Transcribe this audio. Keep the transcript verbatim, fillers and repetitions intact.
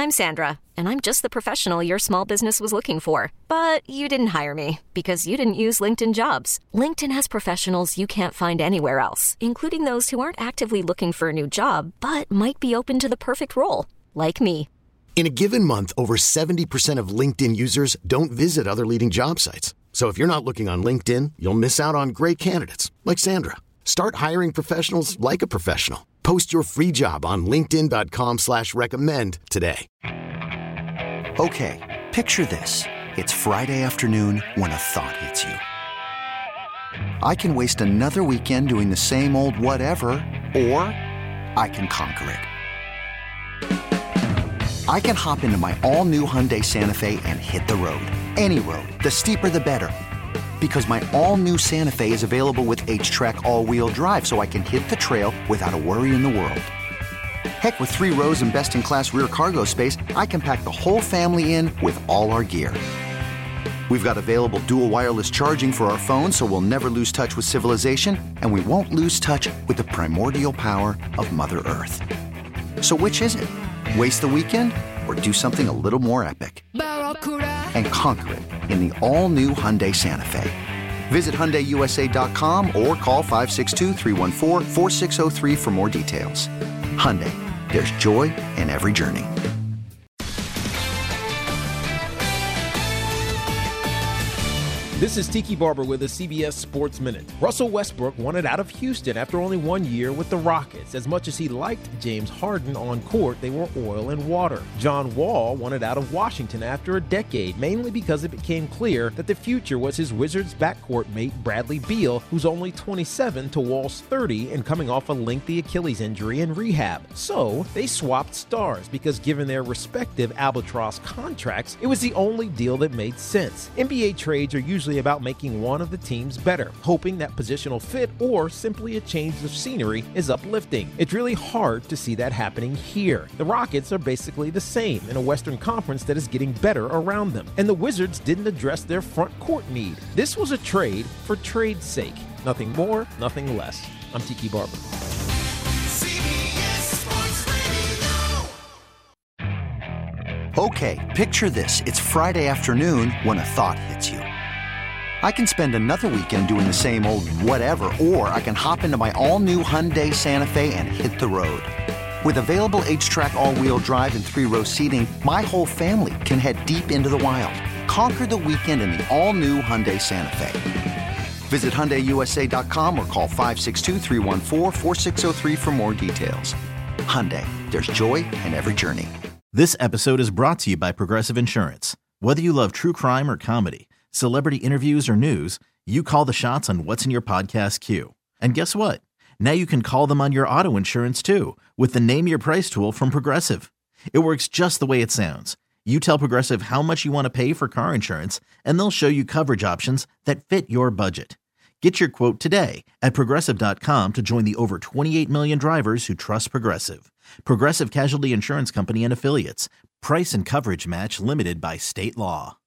I'm Sandra, and I'm just the professional your small business was looking for. But you didn't hire me because you didn't use LinkedIn Jobs. LinkedIn has professionals you can't find anywhere else, including those who aren't actively looking for a new job, but might be open to the perfect role, like me. In a given month, over seventy percent of LinkedIn users don't visit other leading job sites. So if you're not looking on LinkedIn, you'll miss out on great candidates like Sandra. Start hiring professionals like a professional. Post your free job on linkedin dot com slash recommend today. Okay, picture this. It's Friday afternoon when a thought hits you. I can waste another weekend doing the same old whatever, or I can conquer it. I can hop into my all-new Hyundai Santa Fe and hit the road. Any road. The steeper, the better. Because my all-new Santa Fe is available with H-Track all-wheel drive, so I can hit the trail without a worry in the world. Heck, with three rows and best-in-class rear cargo space, I can pack the whole family in with all our gear. We've got available dual wireless charging for our phones, so we'll never lose touch with civilization, and we won't lose touch with the primordial power of Mother Earth. So which is it? Waste the weekend or do something a little more epic? And conquer it in the all-new Hyundai Santa Fe. Visit Hyundai U S A dot com or call five six two, three one four, four six zero three for more details. Hyundai, there's joy in every journey. This is Tiki Barber with a C B S Sports Minute. Russell Westbrook wanted out of Houston after only one year with the Rockets. As much as he liked James Harden on court, they were oil and water. John Wall wanted out of Washington after a decade, mainly because it became clear that the future was his Wizards backcourt mate Bradley Beal, who's only twenty-seven to Wall's thirty and coming off a lengthy Achilles injury in rehab. So they swapped stars because given their respective albatross contracts, it was the only deal that made sense. N B A trades are usually about making one of the teams better, hoping that positional fit or simply a change of scenery is uplifting. It's really hard to see that happening here. The Rockets are basically the same in a Western Conference that is getting better around them, and the Wizards didn't address their front court need. This was a trade for trade's sake. Nothing more, nothing less. I'm Tiki Barber. Okay, picture this. It's Friday afternoon when a thought hits you. I can spend another weekend doing the same old whatever, or I can hop into my all-new Hyundai Santa Fe and hit the road. With available H-Track all-wheel drive and three-row seating, my whole family can head deep into the wild. Conquer the weekend in the all-new Hyundai Santa Fe. Visit Hyundai U S A dot com or call five six two, three one four, four six zero three for more details. Hyundai, there's joy in every journey. This episode is brought to you by Progressive Insurance. Whether you love true crime or comedy, celebrity interviews or news, you call the shots on what's in your podcast queue. And guess what? Now you can call them on your auto insurance too with the Name Your Price tool from Progressive. It works just the way it sounds. You tell Progressive how much you want to pay for car insurance, and they'll show you coverage options that fit your budget. Get your quote today at Progressive dot com to join the over twenty-eight million drivers who trust Progressive. Progressive Casualty Insurance Company and Affiliates. Price and coverage match limited by state law.